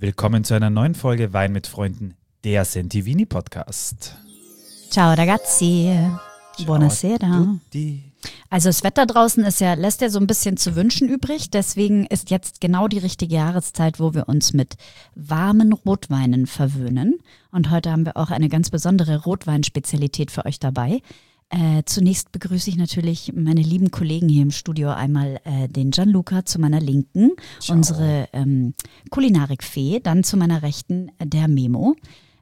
Willkommen zu einer neuen Folge Wein mit Freunden, der Sentivini Podcast. Ciao ragazzi, buonasera. Also das Wetter draußen lässt ja so ein bisschen zu wünschen übrig, deswegen ist jetzt genau die richtige Jahreszeit, wo wir uns mit warmen Rotweinen verwöhnen. Und heute haben wir auch eine ganz besondere Rotweinspezialität für euch dabei. Zunächst begrüße ich natürlich meine lieben Kollegen hier im Studio. Einmal den Gianluca zu meiner Linken, Ciao. Unsere Kulinarikfee, dann zu meiner Rechten der Memo.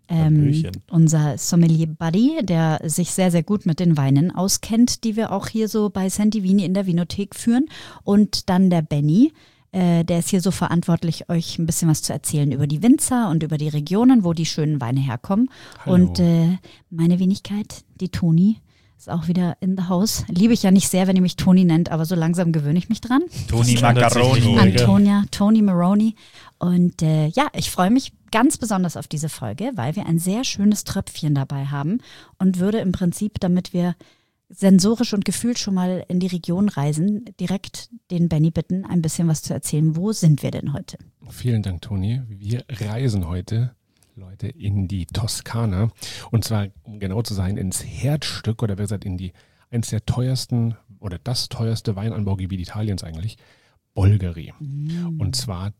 Unser Sommelier-Buddy, der sich sehr, sehr gut mit den Weinen auskennt, die wir auch hier so bei Sentivini in der Vinothek führen. Und dann der Benny, der ist hier so verantwortlich, euch ein bisschen was zu erzählen über die Winzer und über die Regionen, wo die schönen Weine herkommen. Hallo. Und meine Wenigkeit, die Toni, ist auch wieder in the house. Liebe ich ja nicht sehr, wenn ihr mich Toni nennt, aber so langsam gewöhne ich mich dran. Toni Macaroni. Antonia, Toni Maroni. Und ich freue mich ganz besonders auf diese Folge, weil wir ein sehr schönes Tröpfchen dabei haben und würde im Prinzip, damit wir sensorisch und gefühlt schon mal in die Region reisen, direkt den Benny bitten, ein bisschen was zu erzählen. Wo sind wir denn heute? Vielen Dank, Toni. Wir reisen heute, Leute, in die Toskana. Und zwar, um genau zu sein, ins Herzstück oder besser gesagt eins der teuersten oder das teuerste Weinanbaugebiet Italiens eigentlich, Bolgheri. Und zwar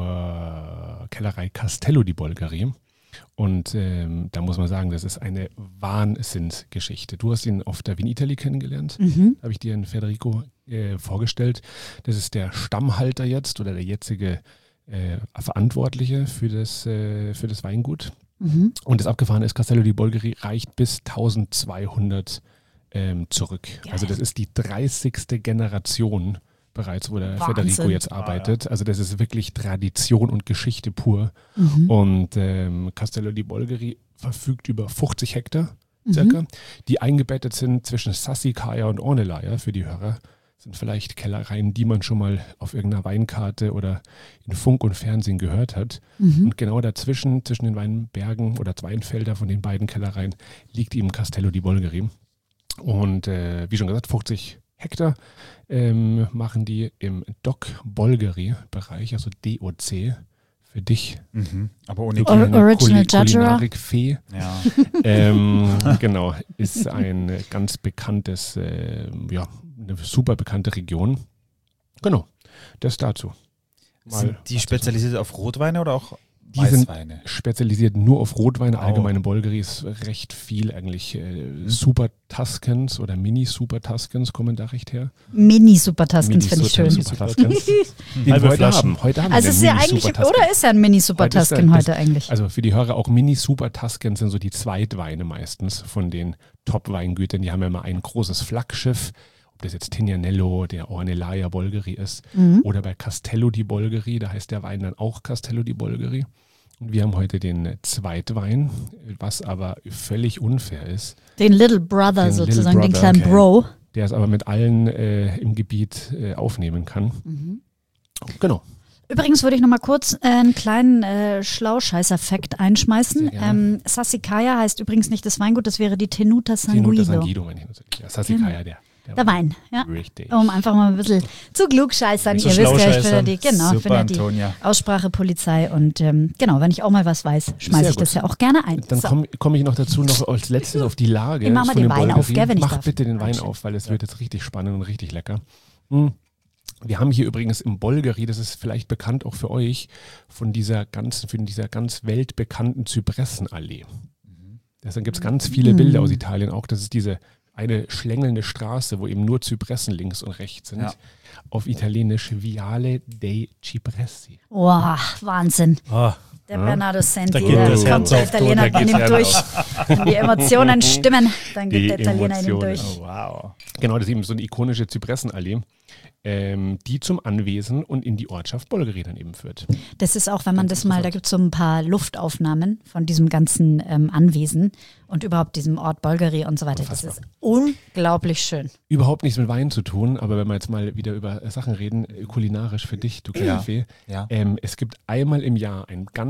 zur Kellerei Castello di Bolgheri. Und da muss man sagen, das ist eine Wahnsinnsgeschichte. Du hast ihn auf der Vinitaly kennengelernt, habe ich dir in Federico vorgestellt. Das ist der Stammhalter jetzt oder der jetzige Verantwortliche für das Weingut. Und das Abgefahrene ist, Castello di Bolgheri reicht bis 1200 zurück. Geil. Also das ist die 30. Generation bereits, wo der Wahnsinn. Federico jetzt arbeitet. Also das ist wirklich Tradition und Geschichte pur. Und Castello di Bolgheri verfügt über 50 Hektar circa, die eingebettet sind zwischen Sassicaia und Ornellaia für die Hörer. Sind vielleicht Kellereien, die man schon mal auf irgendeiner Weinkarte oder in Funk und Fernsehen gehört hat. Und genau dazwischen, zwischen den Weinbergen oder Weinfelder von den beiden Kellereien, liegt eben Castello di Bolgheri. Und wie schon gesagt, 50 Hektar machen die im DOC Bolgheri-Bereich, also DOC für dich. Aber ohne Original Kulinarik-Fee. Ja. Genau, ist ein ganz bekanntes, eine super bekannte Region. Genau, das dazu. Sind die spezialisiert auf Rotweine oder auch Die sind spezialisiert nur auf Rotweine. Allgemein in Bolgheri ist recht viel eigentlich Super Tuscans oder Mini-Super Tuscans kommen da recht her. Mini-Super Tuscans finde ich schön. Super Tuscans. Heute haben also ist ja eigentlich, oder ist ja ein Mini-Super Tuscan heute eigentlich? Also für die Hörer auch Mini-Super Tuscans sind so die Zweitweine meistens von den Top-Weingütern. Die haben ja immer ein großes Flaggschiff. Ob das jetzt Tignanello, der Ornellaia Bolgheri ist oder bei Castello di Bolgheri, da heißt der Wein dann auch Castello di Bolgheri. Und wir haben heute den Zweitwein, was aber völlig unfair ist. Den Little Brother sozusagen, den kleinen Bro. Der es aber mit allen im Gebiet aufnehmen kann. Genau. Übrigens würde ich noch mal kurz einen kleinen Schlauscheißer-Fact einschmeißen. Sassicaia heißt übrigens nicht das Weingut, das wäre die Tenuta Sanguido. Tenuta Sanguido meine ich natürlich. Ja, Sassicaia, der Wein, ja. Richtig. Um einfach mal ein bisschen zu klugscheißern. Ihr wisst ja, ich bin die Aussprachepolizei und genau, wenn ich auch mal was weiß, schmeiße ich das ja auch gerne ein. Dann komme ich noch dazu, noch als letztes auf die Lage. Ich mach mal den Wein auf, gell, wenn ich darf. Mach bitte den Wein auf, weil es wird jetzt richtig spannend und richtig lecker. Wir haben hier übrigens im Bolgheri, das ist vielleicht bekannt auch für euch, von dieser ganz weltbekannten Zypressenallee. Deswegen gibt es ganz viele Bilder aus Italien auch. Das ist diese eine schlängelnde Straße, wo eben nur Zypressen links und rechts sind. Ja. Auf Italienisch Viale dei Cipressi. Wow, Wahnsinn. Oh. Der Bernardo Senti, der Italiener nimmt durch. Wenn die Emotionen stimmen, dann geht der Italiener in ihm durch. Oh, wow. Genau, das ist eben so eine ikonische Zypressenallee, die zum Anwesen und in die Ortschaft Bolgheri dann eben führt. Das ist auch, wenn man das mal, da gibt es so ein paar Luftaufnahmen von diesem ganzen Anwesen und überhaupt diesem Ort Bolgheri und so weiter. Unfassbar. Das ist unglaublich schön. Überhaupt nichts mit Wein zu tun, aber wenn wir jetzt mal wieder über Sachen reden, kulinarisch für dich, du Kaffee. Ja. Es gibt einmal im Jahr ein ganz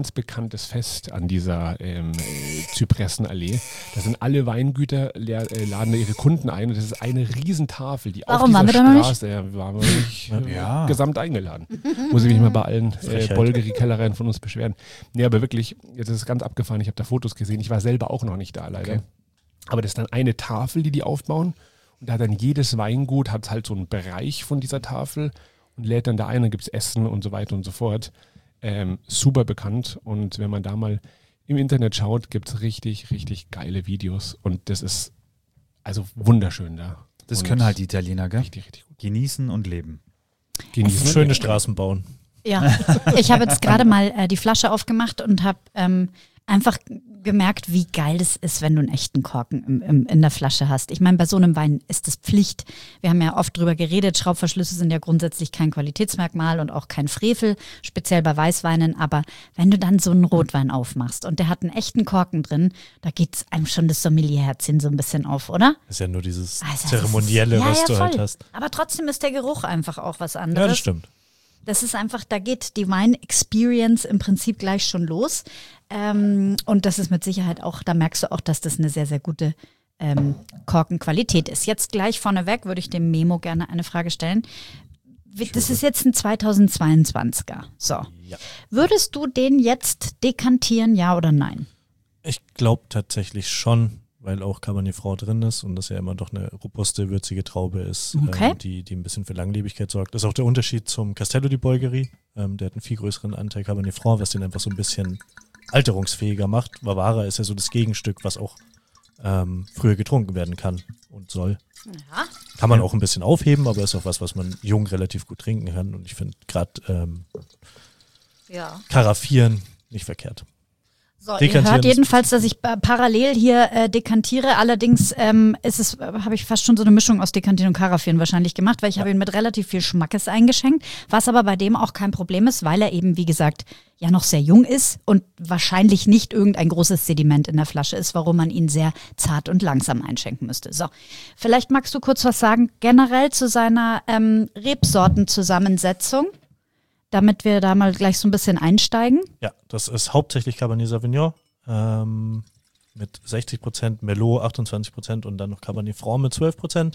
ganz bekanntes Fest an dieser Zypressenallee. Da sind alle Weingüter, laden ihre Kunden ein und das ist eine Riesentafel, die auf dieser Straße, waren wir nicht gesamt eingeladen. Muss ich mich mal bei allen Bolgeri-Kellereien von uns beschweren. Nee, aber wirklich, jetzt ist es ganz abgefahren, ich habe da Fotos gesehen, ich war selber auch noch nicht da leider. Okay. Aber das ist dann eine Tafel, die aufbauen und da hat dann jedes Weingut hat halt so einen Bereich von dieser Tafel und lädt dann da ein, dann gibt es Essen und so weiter und so fort. Super bekannt und wenn man da mal im Internet schaut, gibt es richtig, richtig geile Videos und das ist also wunderschön da. Das können halt die Italiener, gell? Richtig, richtig gut. Genießen und leben. Genießen. Schöne Straßen bauen. Ja, ich habe jetzt gerade mal die Flasche aufgemacht und habe einfach gemerkt, wie geil das ist, wenn du einen echten Korken in der Flasche hast. Ich meine, bei so einem Wein ist es Pflicht. Wir haben ja oft drüber geredet, Schraubverschlüsse sind ja grundsätzlich kein Qualitätsmerkmal und auch kein Frevel, speziell bei Weißweinen. Aber wenn du dann so einen Rotwein aufmachst und der hat einen echten Korken drin, da geht es einem schon das Sommelierherzchen so ein bisschen auf, oder? Das ist ja nur dieses Zeremonielle, was du halt hast. Aber trotzdem ist der Geruch einfach auch was anderes. Ja, das stimmt. Das ist einfach, da geht die Wine-Experience im Prinzip gleich schon los. Und das ist mit Sicherheit auch, da merkst du auch, dass das eine sehr, sehr gute Korkenqualität ist. Jetzt gleich vorneweg würde ich dem Memo gerne eine Frage stellen. Das ist jetzt ein 2022er. So. Ja. Würdest du den jetzt dekantieren, ja oder nein? Ich glaube tatsächlich schon, weil auch Cabernet Franc drin ist und das ja immer doch eine robuste, würzige Traube ist, okay. Die ein bisschen für Langlebigkeit sorgt. Das ist auch der Unterschied zum Castello di Bolgheri. Der hat einen viel größeren Anteil Cabernet Franc, was den einfach so ein bisschen alterungsfähiger macht. Bavara ist ja so das Gegenstück, was auch früher getrunken werden kann und soll. Ja. Kann man auch ein bisschen aufheben, aber ist auch was man jung relativ gut trinken kann. Und ich finde gerade Karaffieren nicht verkehrt. So, ihr hört jedenfalls, dass ich parallel hier dekantiere. Allerdings habe ich fast schon so eine Mischung aus Dekantieren und Karaffieren wahrscheinlich gemacht, weil ich habe ihn mit relativ viel Schmackes eingeschenkt, was aber bei dem auch kein Problem ist, weil er eben, wie gesagt, ja noch sehr jung ist und wahrscheinlich nicht irgendein großes Sediment in der Flasche ist, warum man ihn sehr zart und langsam einschenken müsste. So, vielleicht magst du kurz was sagen generell zu seiner Rebsortenzusammensetzung, damit wir da mal gleich so ein bisschen einsteigen. Ja, das ist hauptsächlich Cabernet Sauvignon mit 60%, Merlot 28% und dann noch Cabernet Franc mit 12%.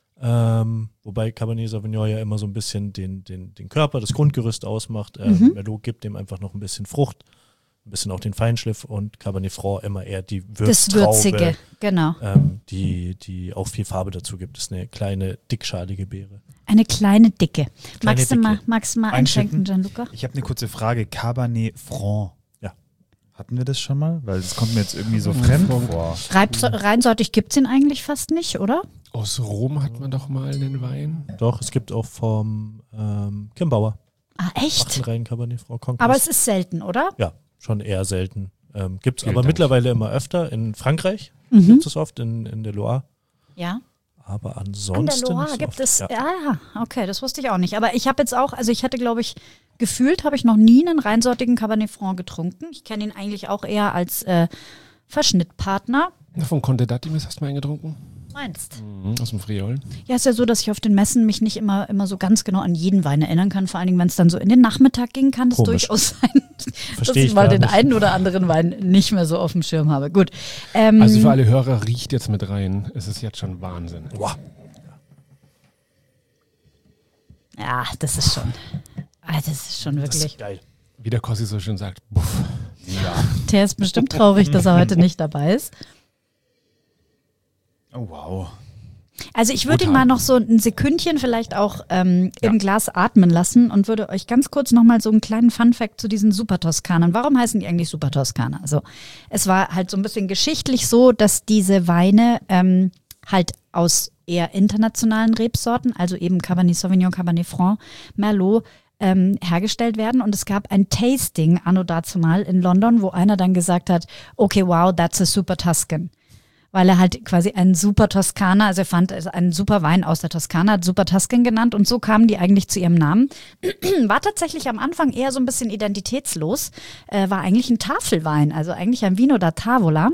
Wobei Cabernet Sauvignon ja immer so ein bisschen den Körper, das Grundgerüst ausmacht. Merlot gibt dem einfach noch ein bisschen Frucht, ein bisschen auch den Feinschliff und Cabernet Franc immer eher die Würztraube, das Würzige, genau. Die auch viel Farbe dazu gibt. Das ist eine kleine, dickschalige Beere. Eine kleine Dicke. Magst du mal einschenken, Gianluca? Ich habe eine kurze Frage. Cabernet Franc. Ja. Hatten wir das schon mal? Weil das kommt mir jetzt irgendwie so fremd vor. Reinsortig gibt es ihn eigentlich fast nicht, oder? Aus Rom hat man doch mal einen Wein. Doch, es gibt auch vom Kim Bauer. Ah, echt? Rein Cabernet Franc Conquest. Aber es ist selten, oder? Ja, schon eher selten. Gibt es aber mittlerweile immer öfter. In Frankreich gibt es oft, in der Loire. Ja. Aber ansonsten. An der Loire gibt es. Ja, okay, das wusste ich auch nicht. Aber ich habe jetzt auch, also ich hatte, glaube ich, gefühlt habe ich noch nie einen reinsortigen Cabernet Franc getrunken. Ich kenne ihn eigentlich auch eher als Verschnittpartner. Von Conte d'Attimis hast du mal einen getrunken? Meinst? Aus dem Friol. Ja, ist ja so, dass ich auf den Messen mich nicht immer so ganz genau an jeden Wein erinnern kann. Vor allen Dingen, wenn es dann so in den Nachmittag ging, kann es durchaus sein, dass ich mal den einen oder anderen Wein nicht mehr so auf dem Schirm habe. Gut. Also für alle Hörer, riecht jetzt mit rein. Es ist jetzt schon Wahnsinn. Wow. Ja, das ist schon wirklich. Das ist geil. Wie der Kossi so schön sagt, buff. Ja. Der ist bestimmt traurig, dass er heute nicht dabei ist. Oh, wow. Also ich würde ihn mal noch so ein Sekündchen vielleicht auch im Glas atmen lassen und würde euch ganz kurz nochmal so einen kleinen Funfact zu diesen Super Toskanern. Warum heißen die eigentlich Super Toskaner? Also es war halt so ein bisschen geschichtlich so, dass diese Weine halt aus eher internationalen Rebsorten, also eben Cabernet Sauvignon, Cabernet Franc, Merlot, hergestellt werden. Und es gab ein Tasting anno dazumal in London, wo einer dann gesagt hat, okay, wow, that's a Super Tuscan. Weil er halt quasi einen Super Toskaner, also er fand einen super Wein aus der Toskana, hat Super Tuscan genannt und so kamen die eigentlich zu ihrem Namen. War tatsächlich am Anfang eher so ein bisschen identitätslos, war eigentlich ein Tafelwein, also eigentlich ein Vino da Tavola,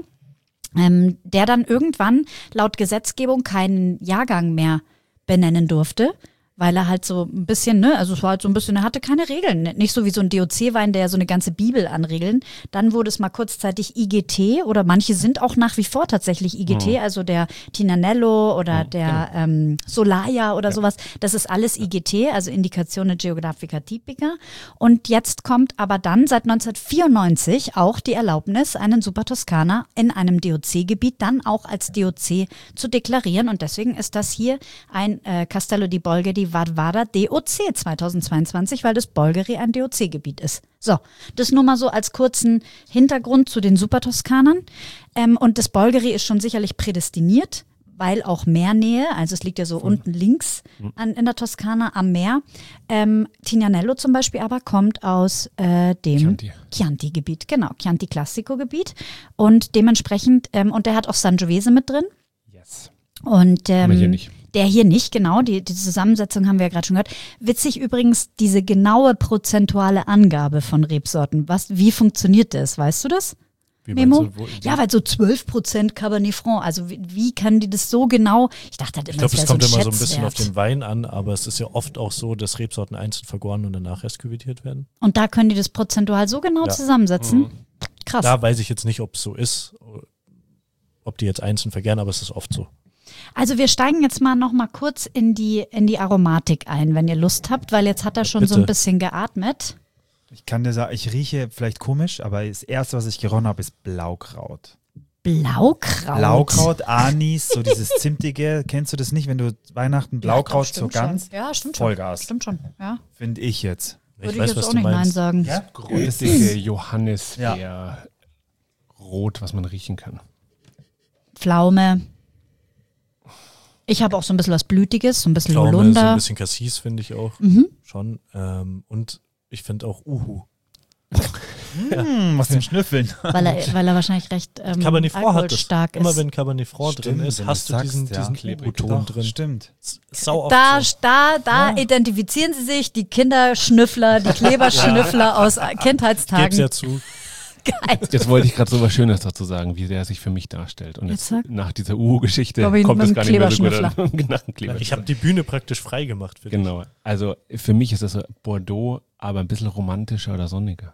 der dann irgendwann laut Gesetzgebung keinen Jahrgang mehr benennen durfte, weil er halt so ein bisschen, also es war halt so ein bisschen, er hatte keine Regeln. Nicht so wie so ein DOC-Wein, der ja so eine ganze Bibel an Regeln. Dann wurde es mal kurzzeitig IGT oder manche sind auch nach wie vor tatsächlich IGT, also der Tinanello oder der Solaya oder sowas. Das ist alles IGT, also Indikazione Geographica Tipica. Und jetzt kommt aber dann seit 1994 auch die Erlaubnis, einen Super Toskana in einem DOC-Gebiet dann auch als DOC zu deklarieren. Und deswegen ist das hier ein Castello di Bolgheri Varvara DOC 2022, weil das Bolgheri ein DOC-Gebiet ist. So, das nur mal so als kurzen Hintergrund zu den Super Toskanern. Und das Bolgheri ist schon sicherlich prädestiniert, weil auch Meernähe, also es liegt ja so unten links in der Toskana am Meer. Tignanello zum Beispiel aber kommt aus dem Chianti-Gebiet, genau, Chianti-Classico-Gebiet. Und dementsprechend, und der hat auch Sangiovese mit drin. Yes. Und aber hier nicht. Der hier nicht, genau, die Zusammensetzung haben wir ja gerade schon gehört. Witzig übrigens, diese genaue prozentuale Angabe von Rebsorten. Wie funktioniert das? Weißt du das? Memo? Ja, weil so 12% Cabernet Franc, also wie kann die das so genau? Ich dachte halt immer, ich glaube, es kommt immer so ein bisschen auf den Wein an, aber es ist ja oft auch so, dass Rebsorten einzeln vergoren und danach erst küvetiert werden. Und da können die das prozentual so genau zusammensetzen? Krass. Da weiß ich jetzt nicht, ob es so ist, ob die jetzt einzeln vergären, aber es ist oft so. Also wir steigen jetzt mal noch mal kurz in die Aromatik ein, wenn ihr Lust habt, weil jetzt hat er schon so ein bisschen geatmet. Ich kann dir sagen, ich rieche vielleicht komisch, aber das Erste, was ich gerochen habe, ist Blaukraut. Blaukraut? Blaukraut, Anis, so dieses Zimtige. Kennst du das nicht, wenn du Weihnachten Blaukraut so ganz? Ja, stimmt Vollgas. Schon. Stimmt schon, ja. Finde ich jetzt. Würde ich jetzt auch nicht Nein sagen. Ja? Größige Johannisbeer-Rot, was man riechen kann. Pflaume. Ich habe auch so ein bisschen was Blütiges, so ein bisschen Pflaume, Holunder. So ein bisschen Cassis finde ich auch schon. Und ich finde auch Uhu. Was zum Schnüffeln. Weil er wahrscheinlich recht Cabernet Franc hat das. Stark ist. Immer wenn Cabernet Franc drin ist, hast du diesen Uhu-Ton drin. Stimmt. Sau Da identifizieren sie sich, die Kinderschnüffler, die Kleberschnüffler aus Kindheitstagen. Geb's ja zu. Geil. Jetzt wollte ich gerade so was Schönes dazu sagen, wie der sich für mich darstellt. Und jetzt nach dieser Uhu-Geschichte kommt es gar nicht mehr so gut. Ich habe die Bühne praktisch frei gemacht für dich. Genau. Also für mich ist das so Bordeaux, aber ein bisschen romantischer oder sonniger.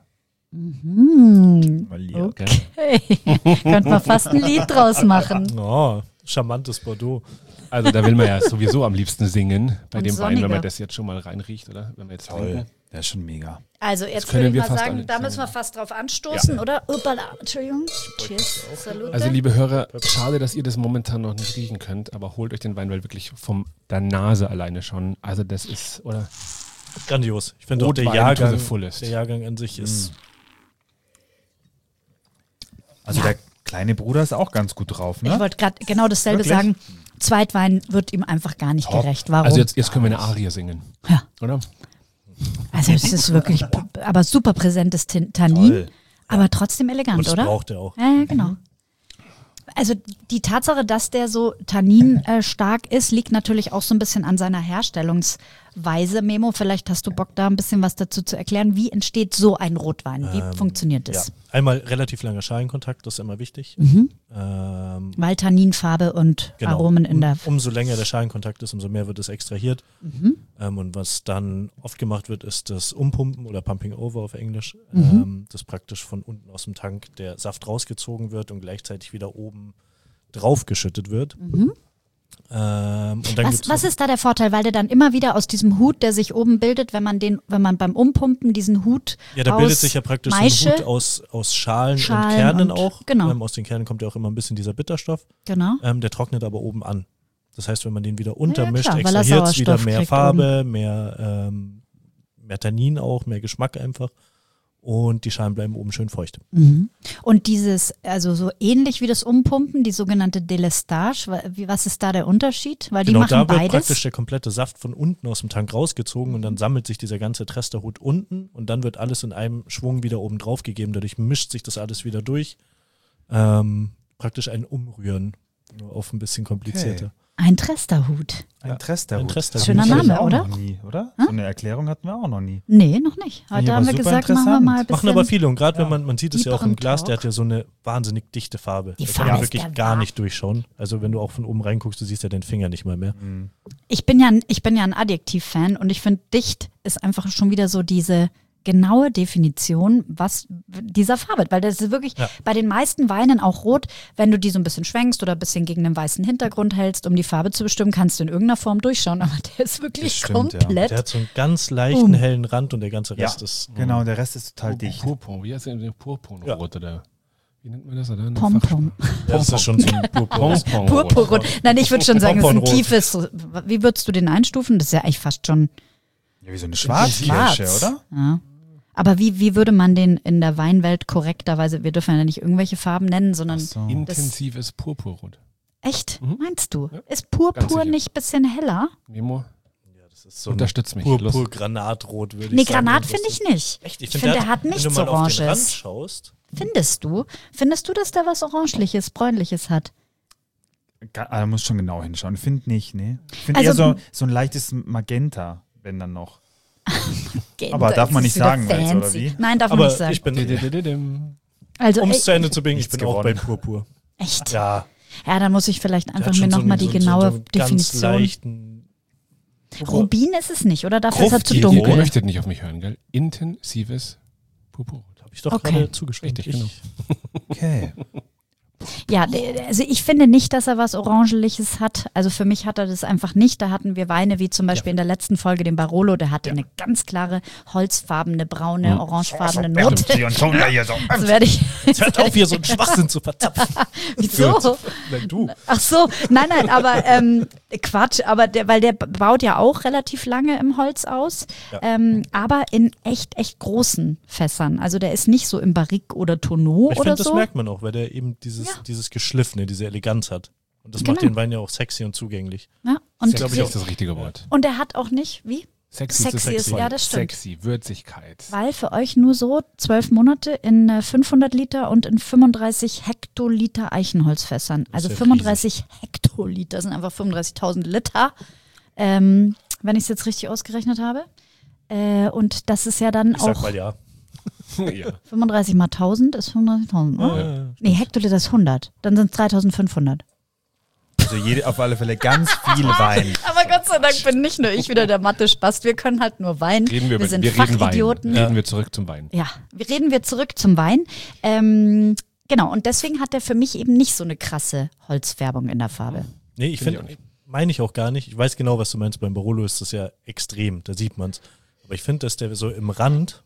Okay. Könnte man fast ein Lied draus machen. Oh, charmantes Bordeaux. Also da will man ja sowieso am liebsten singen bei Und dem sonniger. Wein, wenn man das jetzt schon mal reinriecht, oder? Wenn wir jetzt Toll. Der ist schon mega. Also jetzt können würde ich wir mal fast sagen, alle da müssen wir fast drauf anstoßen, oder? Uppala, Entschuldigung. Cheers. Salute. Also liebe Hörer, schade, dass ihr das momentan noch nicht riechen könnt, aber holt euch den Wein, weil wirklich von der Nase alleine schon, also das ist, oder? Grandios. Ich finde auch der Jahrgang an sich ist... Also der kleine Bruder ist auch ganz gut drauf, ne? Ich wollte gerade genau dasselbe sagen. Zweitwein wird ihm einfach gar nicht gerecht. Warum? Also jetzt können wir eine Arie singen. Ja. Oder? Also es ist wirklich, aber super präsentes Tannin, Toll. aber trotzdem elegant, Und das oder? braucht er auch. Ja, genau. Also die Tatsache, dass der so Tannin stark ist, liegt natürlich auch so ein bisschen an seiner Herstellungsweise. Memo, vielleicht hast du Bock, da ein bisschen was dazu zu erklären. Wie entsteht so ein Rotwein? Wie funktioniert das? Ja. Einmal relativ langer Schalenkontakt, das ist immer wichtig. Weil Tanninfarbe und Genau. Aromen in der... Umso länger der Schalenkontakt ist, umso mehr wird es extrahiert. Und was dann oft gemacht wird, ist das Umpumpen oder Pumping Over auf Englisch. Das praktisch von unten aus dem Tank der Saft rausgezogen wird und gleichzeitig wieder oben drauf geschüttet wird. Und dann Was ist da der Vorteil? Weil der dann immer wieder aus diesem Hut, der sich oben bildet, wenn man beim Umpumpen diesen Hut Ja, da bildet sich ja praktisch Maische, so ein Hut aus Schalen und Kernen auch. Genau. Aus den Kernen kommt ja auch immer ein bisschen dieser Bitterstoff. Genau. Der trocknet aber oben an. Das heißt, wenn man den wieder untermischt, klar, weil er extrahiert es wieder Sauerstoff mehr kriegt Farbe, mehr Tannin auch, mehr Geschmack einfach. Und die Schalen bleiben oben schön feucht. Und dieses, also so ähnlich wie das Umpumpen, die sogenannte Delestage, was ist da der Unterschied? Weil die Genau, machen da wird beides. praktisch der komplette Saft von unten aus dem Tank rausgezogen und dann sammelt sich dieser ganze Tresterhut unten und dann wird alles in einem Schwung wieder oben drauf gegeben. Dadurch mischt sich das alles wieder durch. Praktisch ein Umrühren, nur auf ein bisschen komplizierter. Ein Tresterhut. Ein Tresterhut. Ein Tresterhut. Schöner Das hab ich Name, auch oder? noch nie, oder? Hm? So eine Erklärung hatten wir auch noch nie. Nee, noch nicht. Ja, Heute aber haben wir super gesagt, machen wir interessant. mal ein bisschen. Machen aber viele und gerade wenn man sieht es ja auch im Deeperen Glas, der Talk. hat ja so eine wahnsinnig dichte Farbe. Die Da Farbe kann man ist wirklich der gar Wahnsinn. nicht durchschauen. Also wenn du auch von oben reinguckst, du siehst ja den Finger nicht mal mehr. Ich bin ja ein Adjektiv-Fan und ich finde, dicht ist einfach schon wieder so diese genaue Definition, was dieser Farbe, weil das ist wirklich bei den meisten Weinen auch rot, wenn du die so ein bisschen schwenkst oder ein bisschen gegen einen weißen Hintergrund hältst, um die Farbe zu bestimmen, kannst du in irgendeiner Form durchschauen, aber der ist wirklich Das stimmt, komplett. Der hat so einen ganz leichten, hellen Rand und der ganze Rest ist. Genau, der Rest ist total dicht. Purpur, wie heißt der Purpurrot oder wie nennt man das? Oder eine Pompom. Ja, das ist schon so ein Purpur. Purpurrot. Nein, ich würde schon sagen, es ist ein Pomponrot. tiefes. Wie würdest du den einstufen? Das ist ja eigentlich fast schon Ja, wie so eine Schwarzkirsche, schwarz. oder? Ja. Aber wie würde man den in der Weinwelt korrekterweise, wir dürfen ja nicht irgendwelche Farben nennen, sondern So. Intensives Purpurrot. echt, meinst du? Ja. Ist Ganz Purpur sicher. nicht ein bisschen heller? Memo, Ja, das ist so ein unterstützt mich. Los. Purpur-Granatrot, würde ich Nee, sagen. Granat Das finde ist- ich nicht. Echt? Ich finde, der hat nichts Wenn du mal auf den Rand Oranges. schaust, Findest du? Findest du, dass der was Orangliches, Bräunliches hat? Da muss schon genau hinschauen. Ich finde nicht, ne? Ich finde Also- eher so ein leichtes Magenta, wenn dann noch. Aber darf man Das ist nicht sagen, wieder jetzt, oder fancy. wie? Nein, darf man aber nicht sagen. ich bin, Didididim. Also, um es ey, zu Ende zu bringen, ich Nichts bin auch bei gewonnen. Purpur. echt? Ja, Ja, dann muss ich vielleicht der einfach hat mir schon so nochmal einen- die so genaue einen ganz Definition. leichten Rubin ist es nicht, oder? Dafür ist er zu Fruchtig. Ihr dunkel. möchtet nicht auf mich hören, gell? Intensives Purpurrot. Habe ich doch Okay. gerade zugestimmt. Richtig, genau. Okay. Ja, also ich finde nicht, dass er was Orangeliches hat. Also für mich hat er das einfach nicht. Da hatten wir Weine wie zum Beispiel in der letzten Folge den Barolo, der hatte eine ganz klare holzfarbene, braune, orangefarbene Note. Die Antonia hier so. Das werde ich. Jetzt hört auf, hier so einen Schwachsinn zu verzapfen. Wieso? Nein, du. Ach so, nein, aber Quatsch, aber weil der baut ja auch relativ lange im Holz aus, Ja. aber in echt großen Fässern. Also der ist nicht so im Barrique oder Tonneau Ich oder finde, das so. merkt man auch, weil der eben dieses Geschliffene, diese Eleganz hat. Und das macht Genau. den Wein ja auch sexy und zugänglich. Ja, und, Sexy ist das richtige Wort. und er hat auch nicht, wie? Sexy, Sexy ist, ja, das stimmt. Sexy, Würzigkeit. Weil für euch nur so 12 Monate in 500 Liter und in 35 Hektoliter Eichenholzfässern. Also ja 35 Hektoliter sind einfach 35.000 Liter, wenn ich es jetzt richtig ausgerechnet habe. Und das ist ja dann Ich sag auch mal ja. ja. 35 mal 1000 ist 35.000, oder? Ja. Nee, Hektoliter ist 100. Dann sind es 3.500. Also auf alle Fälle ganz viel Wein. Aber Gott sei Dank bin nicht nur ich wieder der Mathe-Spast. Wir können halt nur Wein. Reden wir, sind wir reden Wein. Fachidioten. Reden wir zurück zum Wein. Ja, reden wir zurück zum Wein. Genau, und deswegen hat der für mich eben nicht so eine krasse Holzfärbung in der Farbe. Nee, ich Finde ich finde, meine ich auch gar nicht. Ich weiß genau, was du meinst. Beim Barolo ist das ja extrem, da sieht man es. Aber ich finde, dass der so im Rand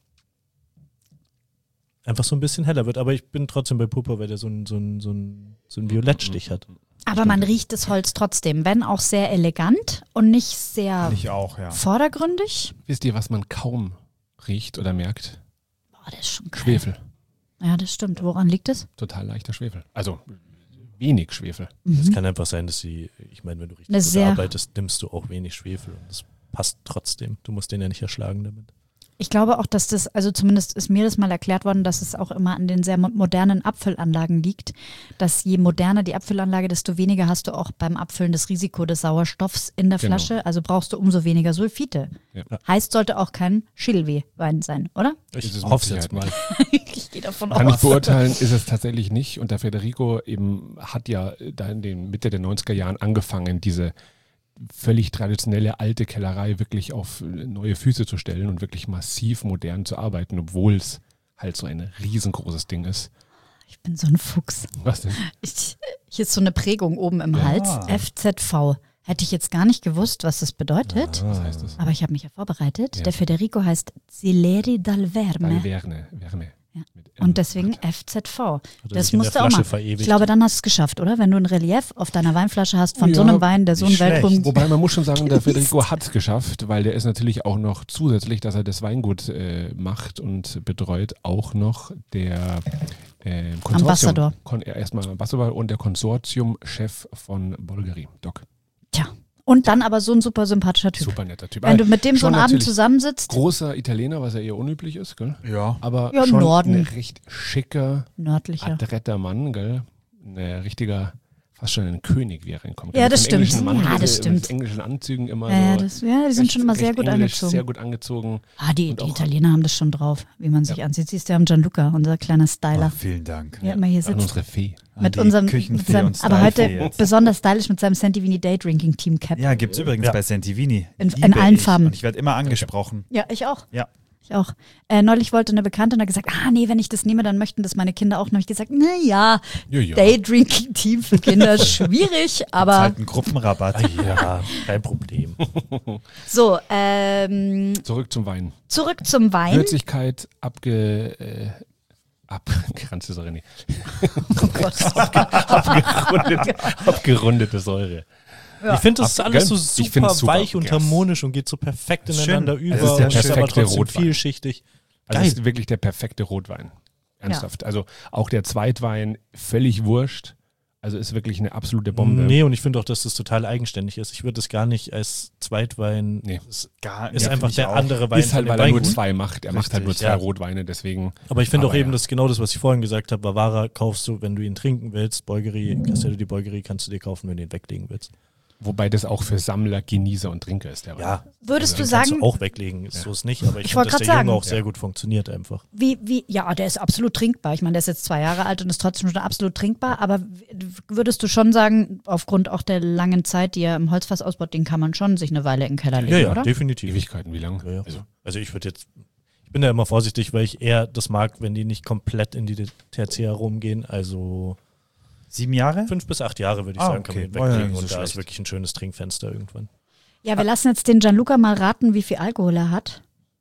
einfach so ein bisschen heller wird. Aber ich bin trotzdem bei Purpur, weil der so einen Violettstich hat. Aber man riecht das Holz trotzdem, wenn auch sehr elegant und nicht sehr Ich auch, ja. vordergründig. Wisst ihr, was man kaum riecht oder merkt? Boah, das ist schon geil. Schwefel. Ja, das stimmt. Woran liegt es? Total leichter Schwefel. Also wenig Schwefel. Es kann einfach sein, dass ich meine, wenn du richtig Eine gut sehr- arbeitest, nimmst du auch wenig Schwefel. Und das passt trotzdem. Du musst den ja nicht erschlagen damit. Ich glaube auch, dass das, also zumindest ist mir das mal erklärt worden, dass es auch immer an den sehr modernen Abfüllanlagen liegt, dass je moderner die Abfüllanlage, desto weniger hast du auch beim Abfüllen das Risiko des Sauerstoffs in der Genau. Flasche, also brauchst du umso weniger Sulfite. Ja. Heißt, sollte auch kein Schädelweh-Wein sein, oder? Ist es Ich mit hoffe es jetzt Sicherheit mal. Ich gehe davon Kann ich aus. beurteilen, ist es tatsächlich nicht. Und der Federico eben hat ja da in den Mitte der 90er Jahren angefangen, diese völlig traditionelle alte Kellerei wirklich auf neue Füße zu stellen und wirklich massiv modern zu arbeiten, obwohl es halt so ein riesengroßes Ding ist. Ich bin so ein Fuchs. Was denn? Hier ist so eine Prägung oben im Hals, FZV. Hätte ich jetzt gar nicht gewusst, was das bedeutet. Was heißt das? Aber ich habe mich ja vorbereitet. Ja. Der Federico heißt Zileri dal Verme. Wärme. Ja. Mit Und deswegen FZV. er Das sich in musst der du auch Flasche mal. verewigt. Ich glaube, dann hast du es geschafft, oder? Wenn du ein Relief auf deiner Weinflasche hast von Ja, so einem Wein, der so einen nicht schlecht. Weltruhm. Wobei man muss schon sagen, der Federico hat es geschafft, weil der ist natürlich auch noch zusätzlich, dass er das Weingut macht und betreut, auch noch der Ambassador. Erstmal Ambassador und der Konsortiumchef von Bulgari, Doc. Tja. Und dann aber so ein super sympathischer Typ. Super netter Typ. Wenn du mit dem so Schon einen Abend natürlich zusammensitzt, großer Italiener, was ja eher unüblich ist, gell? Ja. Aber Ja, im schon Norden. ein recht schicker, nördlicher. adretter Mann, gell? Ein richtiger fast schon ein König, wie er reinkommt. Ja, das stimmt. Das stimmt. Mit englischen Anzügen immer die sind schon immer sehr gut angezogen. Sehr gut angezogen. Die Italiener haben das schon drauf, wie man sich anzieht. Siehst du, wir haben Gianluca, unser kleiner Styler. Vielen Dank. Ja, immer hier sitzt. Unsere Fee. Mit unserem aber heute besonders stylisch mit seinem Santivini Day Drinking Team Cap. Ja, gibt's übrigens bei Santivini. In allen Farben. Und ich werde immer angesprochen. Ja, ich auch. Ja. Ich auch. Neulich wollte eine Bekannte und hat gesagt, nee, wenn ich das nehme, dann möchten das meine Kinder auch. Und habe ich gesagt, naja, Daydrinking-Team für Kinder, schwierig, aber... Das ist halt ein Gruppenrabatt. Ja, kein Problem. So, Zurück zum Wein. Würzigkeit, abgeranzte Säure, nee. Oh Gott. Abgerundete Säure. Ja. Ich finde, das ist alles so super weich und harmonisch und geht so perfekt ineinander über. Das ist der perfekte Rotwein. Vielschichtig. Also das ist wirklich der perfekte Rotwein. Ernsthaft. Ja. Also auch der Zweitwein, völlig wurscht. Also ist wirklich eine absolute Bombe. Nee, und ich finde auch, dass das total eigenständig ist. Ich würde das gar nicht als Zweitwein. Nee. Ist einfach der andere Wein. Ist halt, weil er nur zwei macht. Er macht halt nur zwei Rotweine, deswegen. Aber ich finde auch eben, das ist genau das, was ich vorhin gesagt habe. Bavara kaufst du, wenn du ihn trinken willst. Bolgheri, Castello di Bolgheri kannst du dir kaufen, wenn du ihn weglegen willst. Wobei das auch für Sammler, Genießer und Trinker ist. Der ja. Würdest du sagen... Kannst du auch weglegen, ist so es nicht. Aber ich finde, dass der Junge auch sehr gut funktioniert einfach. Ja, der ist absolut trinkbar. Ich meine, der ist jetzt 2 Jahre alt und ist trotzdem schon absolut trinkbar. Aber würdest du schon sagen, aufgrund auch der langen Zeit, die er im Holzfass ausbaut, den kann man schon sich eine Weile in den Keller legen, oder? Ja, definitiv. Ewigkeiten, wie lange? Ja. Also ich bin da immer vorsichtig, weil ich eher das mag, wenn die nicht komplett in die Tertiär rumgehen. Also... 7 Jahre? 5 bis 8 Jahre, würde ich sagen, kann man weglegen. So und da schlecht. ist wirklich ein schönes Trinkfenster irgendwann. Ja, wir lassen jetzt den Gianluca mal raten, wie viel Alkohol er hat.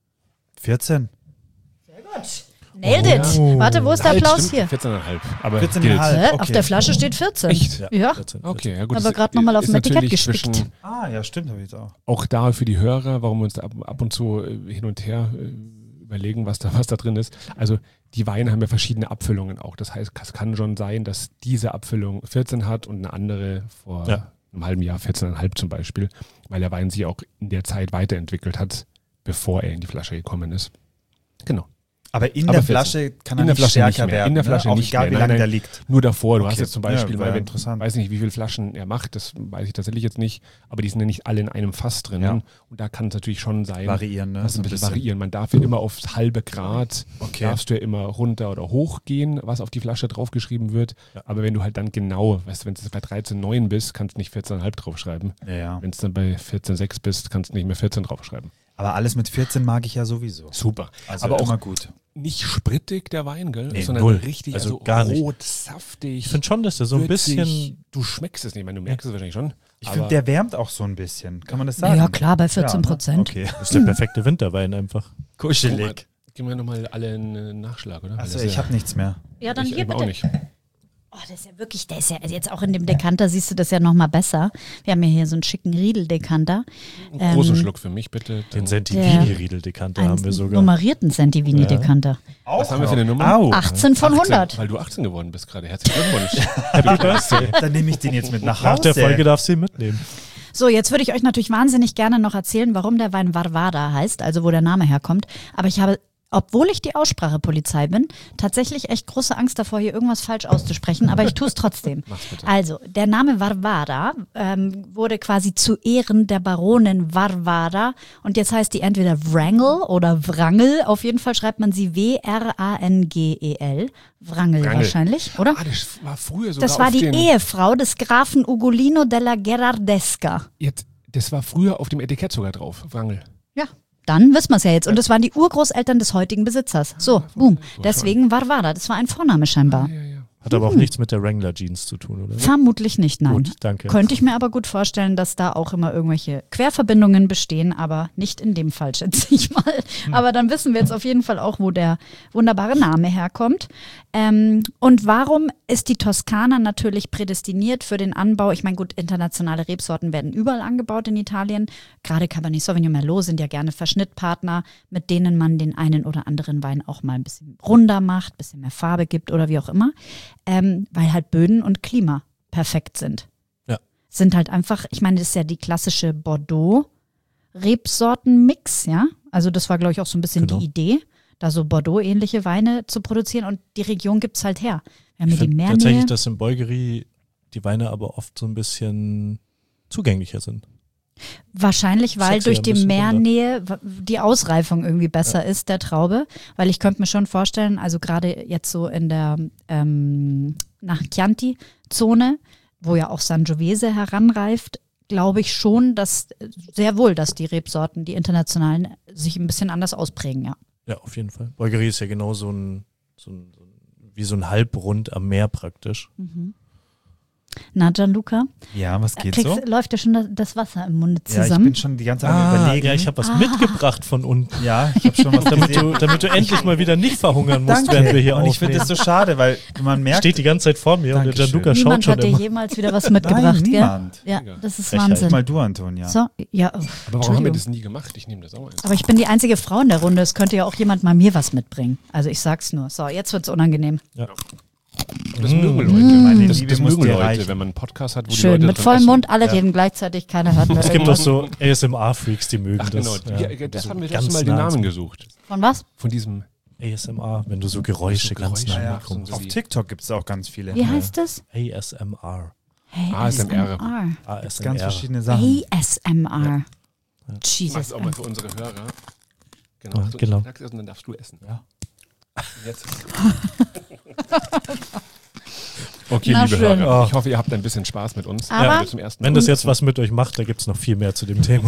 14. Sehr gut. Nailed it. Warte, wo ist der Applaus hier? 14,5. Aber 14,5. Auf der Flasche steht 14. Echt? Ja. 14. Okay, ja gut. Aber gerade nochmal auf dem Etikett gespickt. Ja, stimmt, habe ich jetzt auch. Auch da für die Hörer, warum wir uns da ab und zu hin und her überlegen, was da drin ist. Also die Weine haben ja verschiedene Abfüllungen auch. Das heißt, es kann schon sein, dass diese Abfüllung 14 hat und eine andere vor einem halben Jahr 14,5 zum Beispiel, weil der Wein sich auch in der Zeit weiterentwickelt hat, bevor er in die Flasche gekommen ist. Genau. Aber in der Flasche kann er nicht stärker werden. In der Flasche auch nicht egal, mehr. wie lange der liegt. Nur davor. Du hast jetzt zum Beispiel, interessant. weiß nicht, wie viele Flaschen er macht, das weiß ich tatsächlich jetzt nicht, aber die sind ja nicht alle in einem Fass drin. Ja. Und da kann es natürlich schon sein, variieren, ne? ein bisschen variieren. Man darf ja immer aufs halbe Grad, darfst du ja immer runter oder hoch gehen, was auf die Flasche draufgeschrieben wird. Ja. Aber wenn du halt dann genau, weißt du, wenn du bei 13,9 bist, kannst du nicht 14,5 draufschreiben. Ja. Wenn es dann bei 14,6 bist, kannst du nicht mehr 14 draufschreiben. Aber alles mit 14 mag ich ja sowieso. Super. Also aber auch immer gut. Nicht sprittig, der Wein, gell? Nee, sondern null. richtig also gar rot, nicht. saftig. Ich finde schon, dass der so ein würzig. bisschen... Du schmeckst es nicht, ich meine, du merkst es wahrscheinlich schon. Ich finde, der wärmt auch so ein bisschen. Kann man das sagen? Ja, klar, bei 14%. Ja, okay. Das ist der perfekte Winterwein einfach. Kuschelig. Geben wir nochmal alle einen Nachschlag, oder? Achso, ich habe nichts mehr. Ja, dann ich hier bitte. Auch nicht. Oh, der ist ja wirklich, der ist ja jetzt auch in dem Dekanter, siehst du das ja nochmal besser. Wir haben ja hier so einen schicken Riedel-Dekanter. Einen großen Schluck für mich, bitte. Den Santivini-Riedel-Dekanter haben wir sogar. Nummerierten Santivini-Dekanter. Ja. Was haben wir für eine Nummer? 18 von 100. Weil du 18 geworden bist gerade. Herzlichen Glückwunsch. Dann nehme ich den jetzt mit nach Hause. Nach der Folge darfst du ihn mitnehmen. So, jetzt würde ich euch natürlich wahnsinnig gerne noch erzählen, warum der Wein Varvada heißt, also wo der Name herkommt. Aber ich habe, obwohl ich die Aussprachepolizei bin, tatsächlich echt große Angst davor, hier irgendwas falsch auszusprechen, aber ich tue es trotzdem. Mach's bitte. Also, der Name Varvada wurde quasi zu Ehren der Baronin Varvada und jetzt heißt die entweder Wrangel oder Wrangel, auf jeden Fall schreibt man sie W-R-A-N-G-E-L, Wrangel wahrscheinlich, oder? Das war früher sogar Das war die Ehefrau des Grafen Ugolino della Gherardesca. Das war früher auf dem Etikett sogar drauf, Wrangel. Ja. Dann wissen wir es ja jetzt. Und das waren die Urgroßeltern des heutigen Besitzers. So, boom. Deswegen Varvada. Das war ein Vorname scheinbar. Ja. Hat aber auch nichts mit der Wrangler Jeans zu tun, oder? Vermutlich nicht, nein. Gut, danke. Könnte ich mir aber gut vorstellen, dass da auch immer irgendwelche Querverbindungen bestehen, aber nicht in dem Fall, schätze ich mal. Aber dann wissen wir jetzt auf jeden Fall auch, wo der wunderbare Name herkommt. Und warum ist die Toskana natürlich prädestiniert für den Anbau? Ich meine, gut, internationale Rebsorten werden überall angebaut in Italien. Gerade Cabernet Sauvignon Merlot sind ja gerne Verschnittpartner, mit denen man den einen oder anderen Wein auch mal ein bisschen runder macht, ein bisschen mehr Farbe gibt oder wie auch immer. Weil halt Böden und Klima perfekt sind. Ja. Sind halt einfach, ich meine, das ist ja die klassische Bordeaux-Rebsorten-Mix, ja. Also das war, glaube ich, auch so ein bisschen die Idee, da so Bordeaux-ähnliche Weine zu produzieren und die Region gibt es halt her. Wir haben hier die Meernähe. Tatsächlich, dass in Bolgheri die Weine aber oft so ein bisschen zugänglicher sind. Wahrscheinlich, weil Sexier, durch die ein bisschen Meernähe die Ausreifung irgendwie besser ist, der Traube. Weil ich könnte mir schon vorstellen, also gerade jetzt so in der nach Chianti-Zone, wo ja auch Sangiovese heranreift, glaube ich schon, dass sehr wohl, dass die Rebsorten, die internationalen, sich ein bisschen anders ausprägen, ja. Ja, auf jeden Fall. Bolgheri ist ja genau wie so ein Halbrund am Meer praktisch. Mhm. Na, Gianluca? Ja, was geht so? Läuft dir schon das Wasser im Munde Ja, ich zusammen? bin schon die ganze Zeit am Überlegen. Ja, ich habe was mitgebracht von unten. Ja, ich habe schon was Damit du endlich mal wieder nicht verhungern musst, Danke. während wir hier Und ich finde aufnehmen. das so schade, weil man merkt, Steht die ganze Zeit vor mir und der Dankeschön. Gianluca schaut Niemand schon hat dir immer. jemals wieder was mitgebracht, Nein, gell? niemand. Ja, das ist Frechheit. Wahnsinn. Mal du, Antonia. So, ja, Aber warum haben wir Entschuldigung. das nie gemacht? Ich nehme das auch jetzt. Aber ich bin die einzige Frau in der Runde. Es könnte ja auch jemand mal mir was mitbringen. Also ich sag's nur. So, jetzt wird's unangenehm. Das mögen Leute. Meine Das Liebe muss mögen dir Leute, reichen. wenn man einen Podcast hat, wo die Schön, Leute mit drin vollem essen. Mund, alle reden gleichzeitig, keiner hört mehr Es gibt irgendwas. doch so ASMR-Freaks, die mögen Ach genau, das. das haben wir ganz letztes Mal den nah Namen ans- gesucht. Von was? Von diesem ASMR, wenn du so Geräusche ganz nah Geräusche machst. machst. Auf TikTok gibt es auch ganz viele. Wie heißt es? ASMR. Hey, ASMR. Ganz ASMR. verschiedene Sachen. ASMR. Mach's Jesus. auch mal für unsere Hörer. Genau. Ja, So, genau. sag's erst und dann darfst du essen. Ja. Jetzt. Okay, Na liebe schön. Hörer, ich hoffe, ihr habt ein bisschen Spaß mit uns. Aber- Wenn wir zum ersten Mal Wenn das jetzt sitzen. was mit euch macht, da gibt es noch viel mehr zu dem Thema.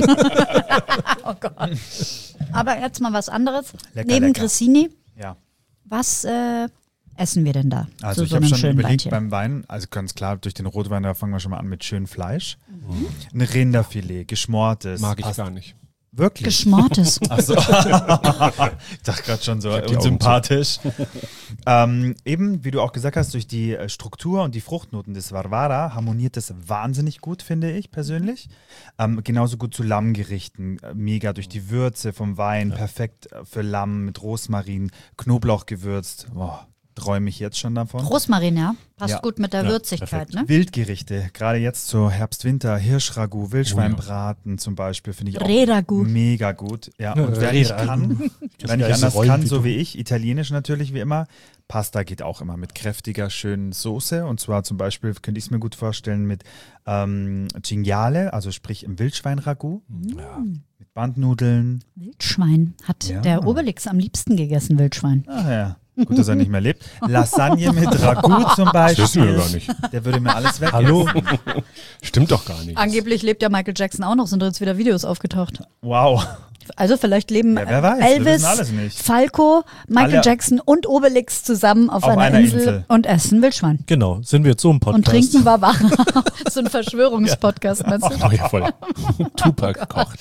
Oh Gott. Aber jetzt mal was anderes. Lecker, Neben lecker. Grissini, Ja. was essen wir denn da? Also zu ich so habe einem schon schönen überlegt Weinchen? beim Wein, also ganz klar, durch den Rotwein, da fangen wir schon mal an mit schönem Fleisch. Ein Rinderfilet, geschmortes. Mag ich passt gar nicht. Wirklich? Geschmortes. Achso. Ich dachte gerade schon so Ich hab die Augen unsympathisch. Eben, wie du auch gesagt hast, durch die Struktur und die Fruchtnoten des Varvara harmoniert das wahnsinnig gut, finde ich persönlich. Genauso gut zu Lammgerichten. Mega durch die Würze vom Wein. Perfekt für Lamm mit Rosmarin, Knoblauch gewürzt. Boah, träume ich jetzt schon davon. Rosmarin, ja. Passt Ja. gut mit der Ja, Würzigkeit, perfekt. ne? Wildgerichte, gerade jetzt zur Herbst-Winter, Hirschragout, Wildschweinbraten zum Beispiel, finde ich auch Rehragout. mega gut. Ja, und wer nicht kann, wenn nicht anders kann, so wie ich, italienisch natürlich wie immer, Pasta geht auch immer mit kräftiger, schönen Soße. Und zwar zum Beispiel, könnte ich es mir gut vorstellen, mit Cinghiale, also sprich im Wildschweinragout, mit Bandnudeln. Wildschwein. Hat Ja. der Obelix am liebsten gegessen, Wildschwein. Ach ja, gut, dass er nicht mehr lebt. Lasagne mit Ragout zum Das wissen Beispiel. wir gar nicht. Der würde mir alles weg. Hallo? Stimmt doch gar nicht. Angeblich lebt ja Michael Jackson auch noch, sind jetzt wieder Videos aufgetaucht. Wow. Also vielleicht leben Ja, wer weiß, wir Elvis, wissen alles nicht. Falco, Michael Alle- Jackson und Obelix zusammen auf einer einer Insel, Insel. und essen Wildschwein. Genau, sind wir jetzt so im Podcast. Und trinken Bavara. So ein Verschwörungspodcast, meinst du? Oh ja, voll. Tupac kocht.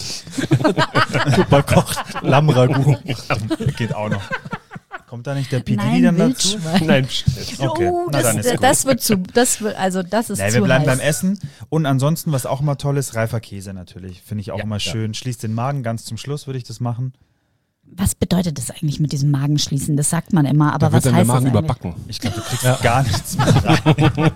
Super kocht, Lammragout. Geht auch noch. Kommt da nicht der PD Nein, dann dazu? Wildschwein. Nein, Okay, Oh, na dann ist gut. das wird zu, das ist Nee, zu wir bleiben heiß. beim Essen. Und ansonsten, was auch immer toll ist, reifer Käse natürlich. Finde ich auch immer schön. Schließt den Magen. Ganz zum Schluss würde ich das machen. Was bedeutet das eigentlich mit diesem Magenschließen? Das sagt man immer, aber Da wird was dann der heißt das Magen eigentlich? überbacken. Ich glaube, du kriegst gar nichts mehr rein.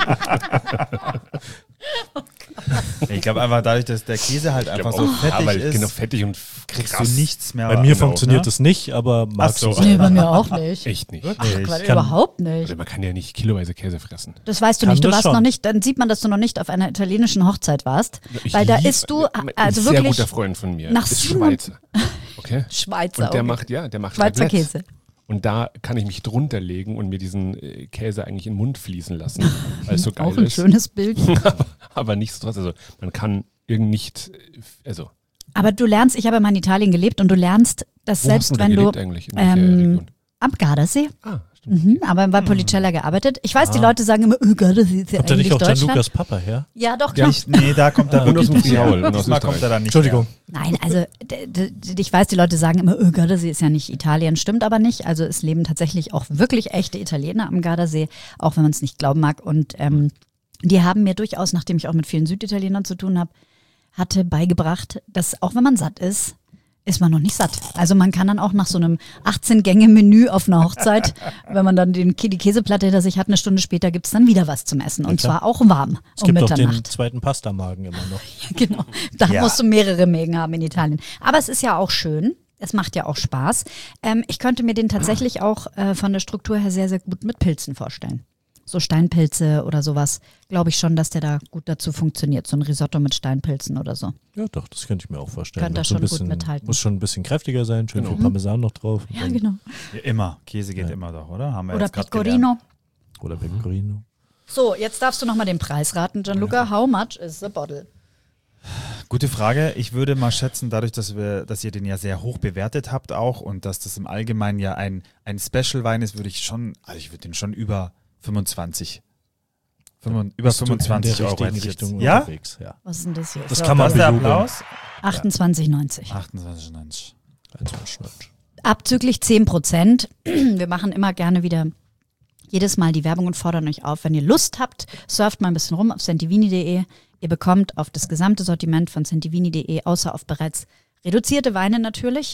Ich glaube einfach dadurch, dass der Käse halt einfach so fettig weil ist, genau fettig und kriegst krass. du nichts mehr Bei rein. mir Genau, funktioniert ne? das nicht, aber magst so. du Nee, bei mir auch nicht. Echt nicht. Ach, Ich Quatsch, kann- überhaupt nicht. Also man kann ja nicht kiloweise Käse fressen. Das weißt du Kann nicht. Du das warst schon. noch nicht, dann sieht man, dass du noch nicht auf einer italienischen Hochzeit warst. Weil da isst du, ein also sehr wirklich guter Freund von mir nach ist 7 Schweizer. Okay? Schweizer. Und der okay. macht Schweizer Raclette. Käse. Und da kann ich mich drunter legen und mir diesen Käse eigentlich in den Mund fließen lassen, weil es so geil Auch ein ist. schönes Bild. Aber nichtsdestotrotz, also man kann nicht, also Aber du lernst, ich habe ja mal in Italien gelebt und du lernst, dass wo selbst hast du wenn denn du gelebt eigentlich? In welcher Region? am Gardasee, Ah, stimmt. aber bei Policella gearbeitet. Ich weiß, die Leute sagen immer, oh Gardasee ist ja Habt ihr eigentlich nicht auch Deutschland. Gianlucas Papa her? Ja, doch, Ja, klar. nicht, nee, da kommt er Und aus wirklich dem nicht her. Friaul und aus Diesmal Österreich. kommt er da nicht Entschuldigung. Nein, also ich weiß, die Leute sagen immer, oh, Gardasee ist ja nicht Italien, stimmt aber nicht. Also es leben tatsächlich auch wirklich echte Italiener am Gardasee, auch wenn man es nicht glauben mag. Und die haben mir durchaus, nachdem ich auch mit vielen Süditalienern zu tun habe, hatte beigebracht, dass auch wenn man satt ist man noch nicht satt. Also man kann dann auch nach so einem 18-Gänge-Menü auf einer Hochzeit, wenn man dann die Käseplatte hinter sich hat, eine Stunde später gibt es dann wieder was zum Essen. Und klar. zwar auch warm Es um gibt doch den Mitternacht. zweiten Pastamagen immer noch. Genau, da Ja. musst du mehrere Mägen haben in Italien. Aber es ist ja auch schön. Es macht ja auch Spaß. Ich könnte mir den tatsächlich auch von der Struktur her sehr, sehr gut mit Pilzen vorstellen. so Steinpilze oder sowas, glaube ich schon, dass der da gut dazu funktioniert. So ein Risotto mit Steinpilzen oder so. Ja, doch, das könnte ich mir auch vorstellen. Könnte er so schon gut mithalten. Muss schon ein bisschen kräftiger sein, schön viel Parmesan noch drauf. Ja, genau. Ja, immer. Käse geht immer doch, oder? Haben wir Oder jetzt grad Pecorino. Oder Pecorino. So, jetzt darfst du nochmal den Preis raten, Gianluca. How much is the bottle? Gute Frage. Ich würde mal schätzen, dadurch, dass ihr den ja sehr hoch bewertet habt auch und dass das im Allgemeinen ja ein Special-Wein ist, würde ich würde den schon über 25. Über 25 Euro hätte ich jetzt. Ja? Ja? Was ist denn das hier? Das kann man der Applaus. 28,90. 28,90. Abzüglich 10%. Wir machen immer gerne wieder jedes Mal die Werbung und fordern euch auf, wenn ihr Lust habt, surft mal ein bisschen rum auf santivini.de. Ihr bekommt auf das gesamte Sortiment von santivini.de, außer auf bereits reduzierte Weine natürlich,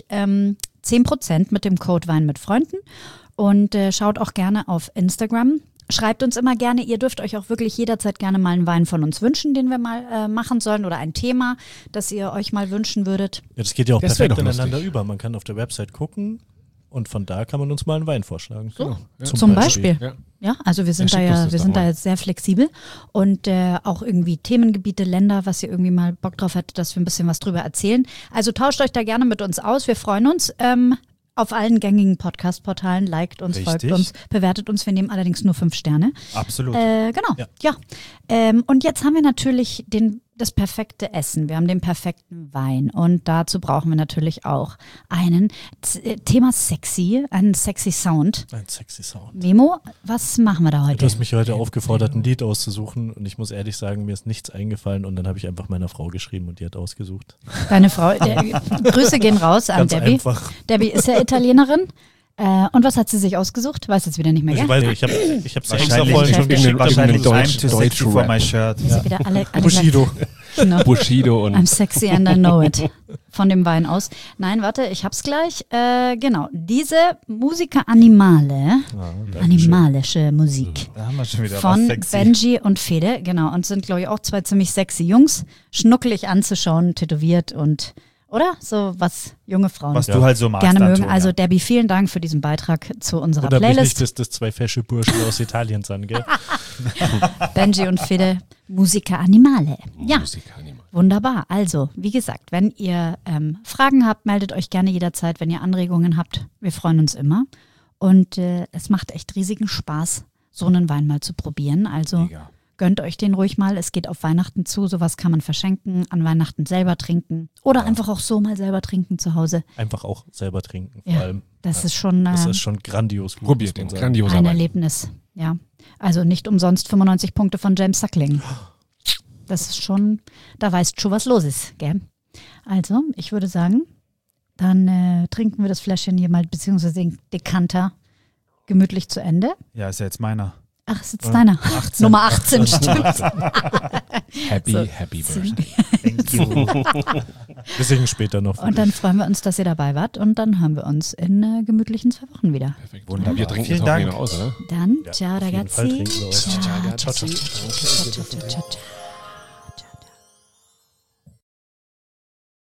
10% mit dem Code Wein mit Freunden. Und schaut auch gerne auf Instagram. Schreibt uns immer gerne, ihr dürft euch auch wirklich jederzeit gerne mal einen Wein von uns wünschen, den wir mal machen sollen oder ein Thema, das ihr euch mal wünschen würdet. Ja, das geht ja auch perfekt ineinander über. Man kann auf der Website gucken und von da kann man uns mal einen Wein vorschlagen. So, ja. Zum Beispiel. Ja, also wir sind da jetzt sehr flexibel und auch irgendwie Themengebiete, Länder, was ihr irgendwie mal Bock drauf hättet, dass wir ein bisschen was drüber erzählen. Also tauscht euch da gerne mit uns aus. Wir freuen uns. Auf allen gängigen Podcast-Portalen, liked uns, folgt uns, bewertet uns. Wir nehmen allerdings nur 5 Sterne. Absolut. Genau, ja. Und jetzt haben wir natürlich das perfekte Essen. Wir haben den perfekten Wein. Und dazu brauchen wir natürlich auch einen Thema sexy, einen sexy Sound. Ein sexy Sound. Memo, was machen wir da heute? Du hast mich heute aufgefordert, ein Lied auszusuchen. Und ich muss ehrlich sagen, mir ist nichts eingefallen. Und dann habe ich einfach meiner Frau geschrieben und die hat ausgesucht. Deine Frau, Grüße gehen raus an Ganz Debbie. Einfach. Debbie ist ja Italienerin. Und was hat sie sich ausgesucht? Weiß jetzt wieder nicht mehr, gell? Ich weiß nicht, ich habe sie extra vorhin schon geschickt. Wahrscheinlich Deutsch for my shirt. Sie wieder alle Bushido. Genau. Bushido und I'm sexy and I know it. Von dem Wein aus. Nein, warte, ich hab's gleich. Genau, diese Musica Animale, animalische Musik Da haben wir schon wieder von was sexy. Benji und Fede, genau, und sind, glaube ich, auch 2 ziemlich sexy Jungs, schnuckelig anzuschauen, tätowiert und, oder? So was junge Frauen Was du halt so magst, gerne mögen. Antonia. Also Debbie, vielen Dank für diesen Beitrag zu unserer Und da bin ich Playlist. nicht, dass das 2 fesche Burschen aus Italien sind, gell? Benji und Fede, Musica Animale. Ja. Musikanima. Wunderbar. Also, wie gesagt, wenn ihr Fragen habt, meldet euch gerne jederzeit. Wenn ihr Anregungen habt, wir freuen uns immer. Und es macht echt riesigen Spaß, so einen Wein mal zu probieren. Also Mega. gönnt euch den ruhig mal. Es geht auf Weihnachten zu. Sowas kann man verschenken, an Weihnachten selber trinken. Oder einfach auch so mal selber trinken zu Hause. Einfach auch selber trinken, vor Ja, allem. das ist schon Das ist schon grandios gut. Probiert muss den, man sagen. grandioser ein Wein. Erlebnis. Ja, also nicht umsonst 95 Punkte von James Suckling. Das ist schon, da weißt du schon, was los ist, gell? Also, ich würde sagen, dann trinken wir das Fläschchen hier mal, beziehungsweise den Dekanter gemütlich zu Ende. Ja, ist ja jetzt meiner. Ach, ist jetzt deiner. 18. Nummer 18, stimmt. Happy Birthday. Thank you. Wir singen später noch. Und dann freuen wir uns, dass ihr dabei wart und dann hören wir uns in gemütlichen 2 Wochen wieder. Perfekt. Wunderbar. Wir trinken Vielen jetzt Dank. auch aus, oder? Dann, Ja, ciao auf jeden Fall ragazzi. trinken wir euch. Ciao, Ciao, ciao, ciao. ciao, ciao, ciao, ciao.